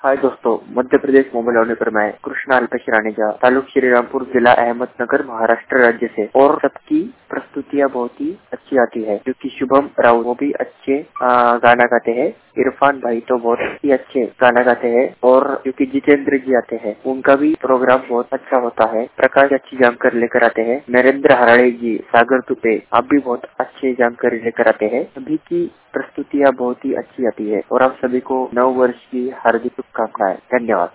हाय दोस्तों, मध्य प्रदेश मोबाइल होने पर मैं कृष्णा अल्पेश राणेजा, तालुक श्रीरामपुर, जिला अहमदनगर, महाराष्ट्र राज्य से। और सबकी प्रस्तुतियाँ बहुत ही अच्छी आती है, क्योंकि शुभम राव वो भी अच्छे गाना गाते हैं। इरफान भाई तो बहुत ही अच्छे गाना गाते हैं। और क्योंकि जितेंद्र जी आते हैं, उनका भी प्रोग्राम बहुत अच्छा होता है। प्रकाश अच्छी जानकारी लेकर आते हैं। नरेंद्र हराड़े जी, सागर तुपे, आप भी बहुत अच्छी जानकारी लेकर आते हैं। सभी की प्रस्तुतियाँ बहुत ही अच्छी आती है। और आप सभी को नव वर्ष की हार्दिक शुभकामनाएं। धन्यवाद।